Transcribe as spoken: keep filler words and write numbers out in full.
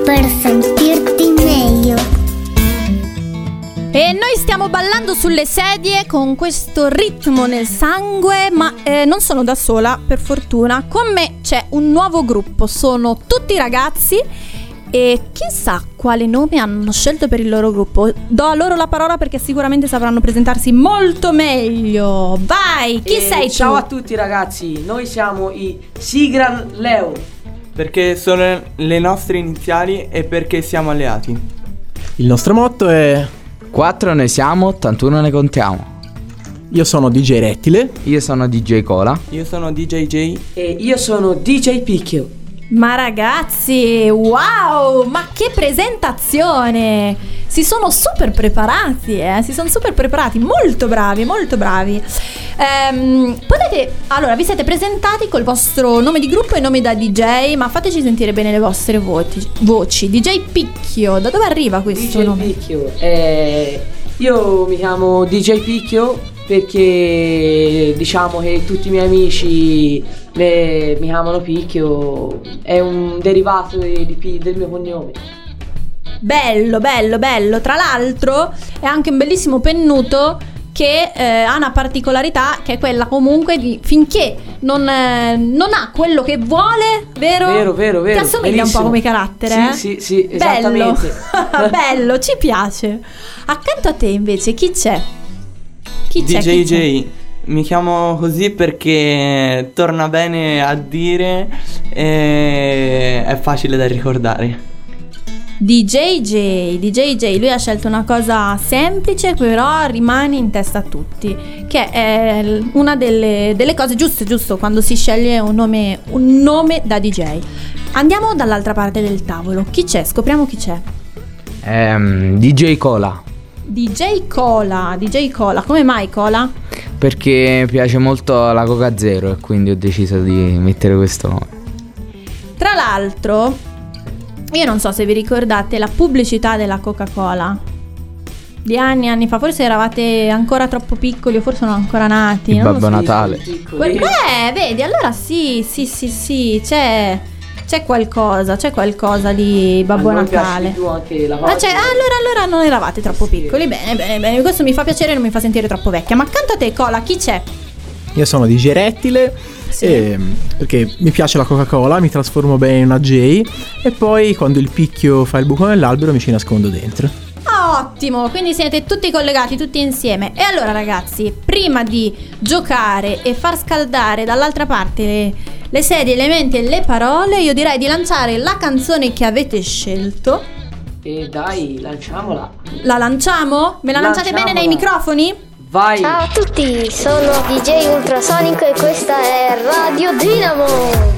per sentirti meglio. E noi stiamo ballando sulle sedie con questo ritmo nel sangue, ma eh, non sono da sola, per fortuna. Con me c'è un nuovo gruppo, sono tutti ragazzi e chissà quale nome hanno scelto per il loro gruppo. Do a loro la parola perché sicuramente sapranno presentarsi molto meglio. Vai, chi e sei tu? Ciao a tutti ragazzi, noi siamo i Sigran Leo. Perché sono le nostre iniziali e perché siamo alleati. Il nostro motto è: quattro ne siamo, ottantuno ne contiamo. io sono D J Rettile. Io sono D J Cola. Io sono D J J. E io sono D J Picchio. Ma ragazzi, wow, ma che presentazione! Si sono super preparati, eh? Si sono super preparati, molto bravi, molto bravi. Ehm, potete, allora, vi siete presentati col vostro nome di gruppo e nome da D J, ma fateci sentire bene le vostre voti, voci. D J Picchio, da dove arriva questo D J nome? Picchio, eh, io mi chiamo D J Picchio perché diciamo che tutti i miei amici me, mi chiamano Picchio, è un derivato di, di, del mio cognome. Bello, bello, bello. Tra l'altro è anche un bellissimo pennuto che eh, ha una particolarità, che è quella comunque di finché non, eh, non ha quello che vuole, vero? Vero, vero, vero. Ti assomiglia Verissimo. un po' come carattere, Sì, eh? sì, sì, esattamente. Bello, bello, ci piace. Accanto a te invece chi c'è? Chi c'è? D J Chi c'è? J. Mi chiamo così perché torna bene a dire e è facile da ricordare. D J J, D J J, lui ha scelto una cosa semplice però rimane in testa a tutti, che è l- una delle, delle cose giuste, giusto, quando si sceglie un nome, un nome da D J. Andiamo dall'altra parte del tavolo, chi c'è? Scopriamo chi c'è. Ehm, D J Cola. D J Cola, D J Cola, come mai Cola? Perché piace molto la Coca Zero e quindi ho deciso di mettere questo nome. Tra l'altro, io non so se vi ricordate la pubblicità della Coca-Cola di anni e anni fa, forse eravate ancora troppo piccoli o forse non ancora nati. Il non lo Babbo so. Natale. Que- Beh, vedi, allora sì, sì, sì, sì, c'è, c'è qualcosa, c'è qualcosa di Babbo A noi Natale. piace più anche la Ma cosa. cioè, allora, allora non eravate troppo Sì. piccoli, bene, bene, bene, questo mi fa piacere e non mi fa sentire troppo vecchia. Ma accanto a te, Cola, chi c'è? Io sono D J Rettile. Sì. E, perché mi piace la Coca-Cola, mi trasformo bene in una J e poi quando il picchio fa il buco nell'albero mi ci nascondo dentro. Ottimo, quindi siete tutti collegati, tutti insieme. E allora ragazzi, prima di giocare e far scaldare dall'altra parte le, le sedie, le menti e le parole, io direi di lanciare la canzone che avete scelto. E dai, lanciamola. La lanciamo? Me la lanciate bene nei Lanciamola. microfoni? Vai. Ciao a tutti, sono D J Ultrasonico e questa è Radio Dinamo.